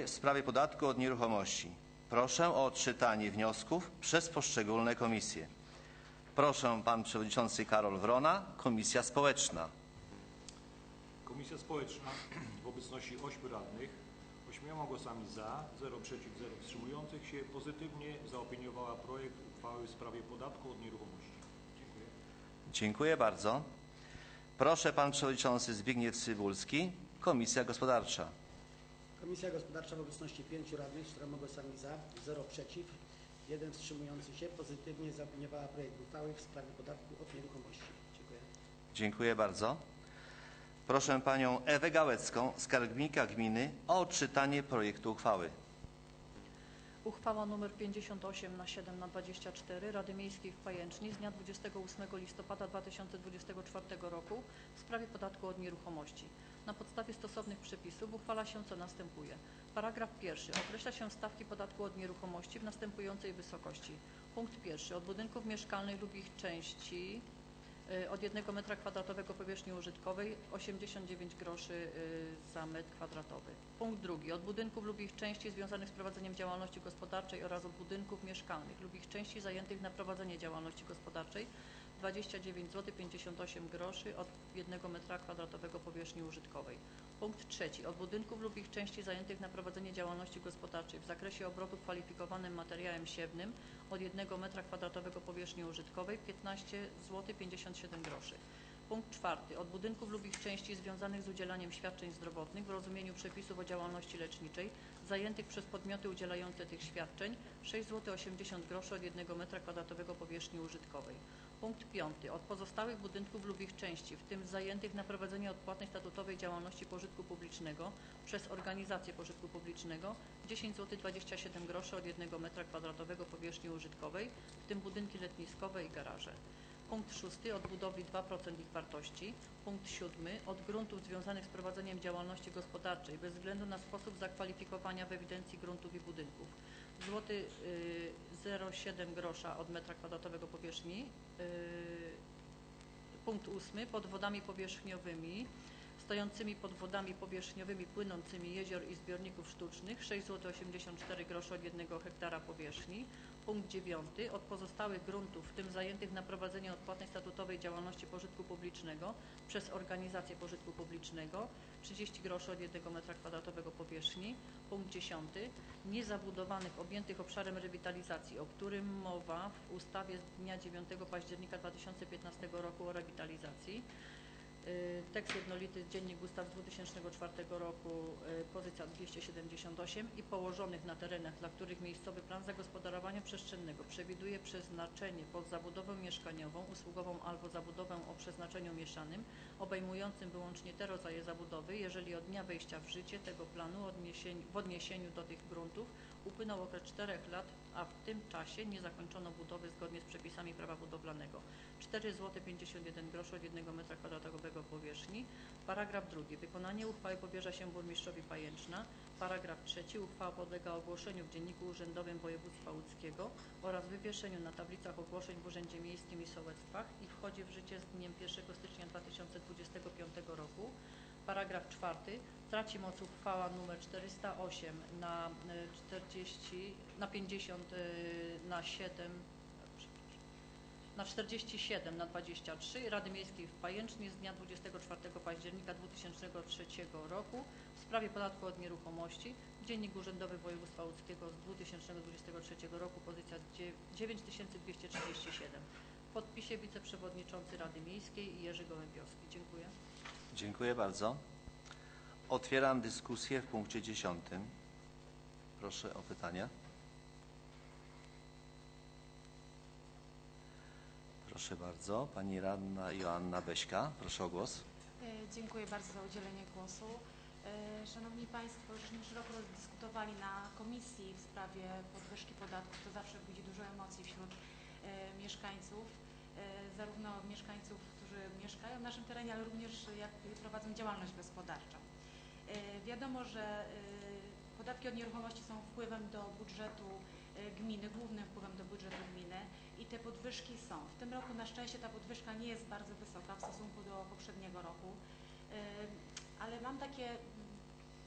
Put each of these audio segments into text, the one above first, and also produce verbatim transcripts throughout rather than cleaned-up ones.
uchwały w sprawie podatku od nieruchomości. Proszę o odczytanie wniosków przez poszczególne komisje. Proszę, pan przewodniczący Karol Wrona, Komisja Społeczna. Komisja Społeczna w obecności ośmiu radnych, ośmioma głosami za, zero przeciw, zero wstrzymujących się, pozytywnie zaopiniowała projekt uchwały w sprawie podatku od nieruchomości. Dziękuję. Dziękuję bardzo. Proszę, pan przewodniczący Zbigniew Cybulski, Komisja Gospodarcza. Komisja Gospodarcza w obecności pięciu radnych, czterema głosami za, zero przeciw, jeden wstrzymujący się, pozytywnie zaopiniowała projekt uchwały w sprawie podatku od nieruchomości. Dziękuję. Dziękuję bardzo. Proszę panią Ewę Gałecką, skarbnika gminy, o odczytanie projektu uchwały. Uchwała nr pięćdziesiąt osiem na siedem na dwadzieścia cztery Rady Miejskiej w Pajęczni z dnia dwudziestego ósmego listopada dwa tysiące dwudziestego czwartego roku w sprawie podatku od nieruchomości. Na podstawie stosownych przepisów uchwala się co następuje. Paragraf pierwszy. Określa się stawki podatku od nieruchomości w następującej wysokości. Punkt pierwszy. Od budynków mieszkalnych lub ich części od jednego metra kwadratowego powierzchni użytkowej osiemdziesiąt dziewięć groszy za metr kwadratowy. Punkt drugi. Od budynków lub ich części związanych z prowadzeniem działalności gospodarczej oraz od budynków mieszkalnych lub ich części zajętych na prowadzenie działalności gospodarczej dwadzieścia dziewięć złotych pięćdziesiąt osiem groszy od jednego metra kwadratowego powierzchni użytkowej. Punkt trzeci. Od budynków lub ich części zajętych na prowadzenie działalności gospodarczej w zakresie obrotu kwalifikowanym materiałem siewnym od jednego metra kwadratowego powierzchni użytkowej piętnaście złotych pięćdziesiąt siedem groszy. Punkt czwarty. Od budynków lub ich części związanych z udzielaniem świadczeń zdrowotnych w rozumieniu przepisów o działalności leczniczej zajętych przez podmioty udzielające tych świadczeń sześć złotych osiemdziesiąt groszy od jednego metra kwadratowego powierzchni użytkowej. Punkt piąty. Od pozostałych budynków lub ich części, w tym zajętych na prowadzenie odpłatnej statutowej działalności pożytku publicznego przez organizację pożytku publicznego dziesięć złotych dwadzieścia siedem groszy od jednego metra kwadratowego powierzchni użytkowej, w tym budynki letniskowe i garaże. Punkt szósty. Od budowli dwa procent ich wartości. Punkt siódmy. Od gruntów związanych z prowadzeniem działalności gospodarczej bez względu na sposób zakwalifikowania w ewidencji gruntów i budynków. Złoty zero przecinek siedem grosza od metra kwadratowego powierzchni. Yy, punkt ósmy. Pod wodami powierzchniowymi stojącymi pod wodami powierzchniowymi płynącymi jezior i zbiorników sztucznych sześć złotych osiemdziesiąt cztery grosze od jednego hektara powierzchni. Punkt dziewiąty. Od pozostałych gruntów, w tym zajętych na prowadzenie odpłatnej statutowej działalności pożytku publicznego przez organizację pożytku publicznego trzydzieści groszy od jednego metra kwadratowego powierzchni. Punkt dziesiąty. Niezabudowanych objętych obszarem rewitalizacji, o którym mowa w ustawie z dnia dziewiątego października dwa tysiące piętnastego roku o rewitalizacji. Tekst jednolity Dziennik Ustaw z dwa tysiące czwartego roku, pozycja dwieście siedemdziesiąt osiem i położonych na terenach, dla których miejscowy plan zagospodarowania przestrzennego przewiduje przeznaczenie pod zabudowę mieszkaniową, usługową albo zabudowę o przeznaczeniu mieszanym, obejmującym wyłącznie te rodzaje zabudowy, jeżeli od dnia wejścia w życie tego planu w odniesieniu do tych gruntów upłynął okres czterech lat, a w tym czasie nie zakończono budowy zgodnie z przepisami prawa budowlanego. cztery złotych pięćdziesiąt jeden groszy od jednego metra kwadratowego powierzchni. Paragraf drugi. Wykonanie uchwały powierza się burmistrzowi Pajęczna. Paragraf trzeci. Uchwała podlega ogłoszeniu w Dzienniku Urzędowym Województwa Łódzkiego oraz wywieszeniu na tablicach ogłoszeń w Urzędzie Miejskim i Sołectwach i wchodzi w życie z dniem pierwszego stycznia dwa tysiące dwudziestego piątego roku. Paragraf czwarty. Traci moc uchwała nr czterysta osiem na czterdzieści na pięćdziesiąt na siedem na czterdzieści siedem na dwadzieścia trzy Rady Miejskiej w Pajęczni z dnia dwudziestego czwartego października dwa tysiące trzeciego roku w sprawie podatku od nieruchomości. Dziennik Urzędowy Województwa Łódzkiego z dwa tysiące dwudziestego trzeciego roku, pozycja dziewięć tysięcy dwieście trzydzieści siedem. W podpisie wiceprzewodniczący Rady Miejskiej Jerzy Gołębiowski. Dziękuję. Dziękuję bardzo. Otwieram dyskusję w punkcie dziesiątym. Proszę o pytania. Proszę bardzo. Pani radna Joanna Beśka. Proszę o głos. Dziękuję bardzo za udzielenie głosu. Szanowni Państwo, żeśmy szeroko dyskutowali na komisji w sprawie podwyżki podatków. To zawsze budzi dużo emocji wśród mieszkańców, zarówno mieszkańców, którzy mieszkają w naszym terenie, ale również jak prowadzą działalność gospodarczą. Wiadomo, że podatki od nieruchomości są wpływem do budżetu gminy, głównym wpływem do budżetu gminy i te podwyżki są. W tym roku na szczęście ta podwyżka nie jest bardzo wysoka w stosunku do poprzedniego roku, ale mam takie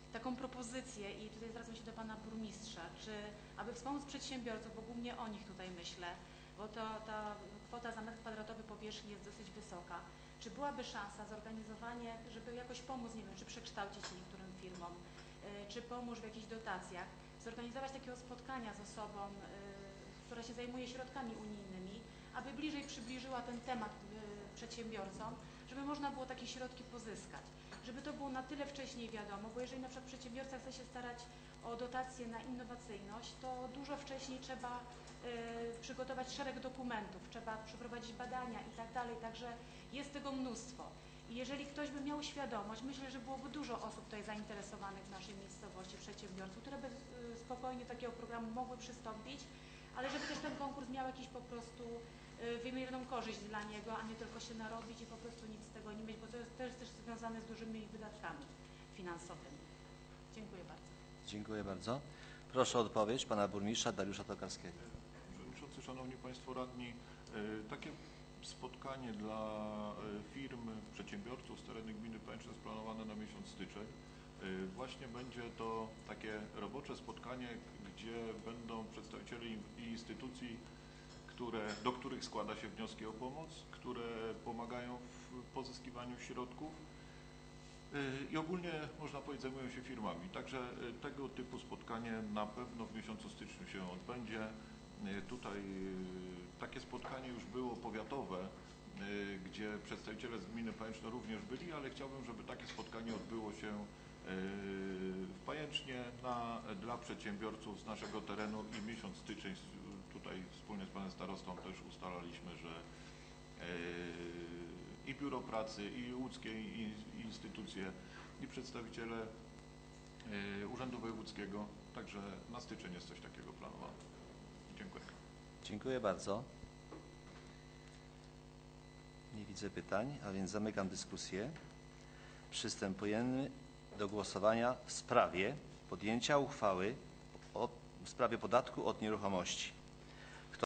taką propozycję i tutaj zwracam się do Pana Burmistrza, czy aby wspomóc przedsiębiorców, bo głównie o nich tutaj myślę, bo to, ta kwota za metr kwadratowy powierzchni jest dosyć wysoka. Czy byłaby szansa zorganizowanie, żeby jakoś pomóc, nie wiem, czy przekształcić niektórym firmom, y, czy pomóż w jakichś dotacjach, zorganizować takiego spotkania z osobą, y, która się zajmuje środkami unijnymi, aby bliżej przybliżyła ten temat y, przedsiębiorcom, żeby można było takie środki pozyskać, żeby to było na tyle wcześniej wiadomo, bo jeżeli na przykład przedsiębiorca chce się starać o dotację na innowacyjność, to dużo wcześniej trzeba y, przygotować szereg dokumentów, trzeba przeprowadzić badania i tak dalej, także jest tego mnóstwo. I jeżeli ktoś by miał świadomość, myślę, że byłoby dużo osób tutaj zainteresowanych w naszej miejscowości, przedsiębiorców, które by y, spokojnie do takiego programu mogły przystąpić, ale żeby też ten konkurs miał jakiś po prostu y, wymierną korzyść dla niego, a nie tylko się narobić i po prostu nic z tego nie mieć, bo to jest też, też związane z dużymi wydatkami finansowymi. Dziękuję bardzo. Dziękuję bardzo. Proszę o odpowiedź pana burmistrza Dariusza Tokarskiego. Przewodniczący, Szanowni Państwo Radni, takie spotkanie dla firm, przedsiębiorców z terenu gminy Pajęczyn jest planowane na miesiąc styczeń. Właśnie będzie to takie robocze spotkanie, gdzie będą przedstawiciele i instytucji, które, do których składa się wnioski o pomoc, które pomagają w pozyskiwaniu środków i ogólnie można powiedzieć zajmują się firmami. Także tego typu spotkanie na pewno w miesiącu styczniu się odbędzie. Tutaj takie spotkanie już było powiatowe, gdzie przedstawiciele z gminy Pajęczno również byli, ale chciałbym, żeby takie spotkanie odbyło się w Pajęcznie na, dla przedsiębiorców z naszego terenu i miesiąc styczeń tutaj wspólnie z panem starostą też ustalaliśmy, że i Biuro Pracy, i łódzkie i instytucje, i przedstawiciele Urzędu Wojewódzkiego, także na styczeń jest coś takiego planowane. Dziękuję. Dziękuję bardzo. Nie widzę pytań, a więc zamykam dyskusję. Przystępujemy do głosowania w sprawie podjęcia uchwały o, w sprawie podatku od nieruchomości.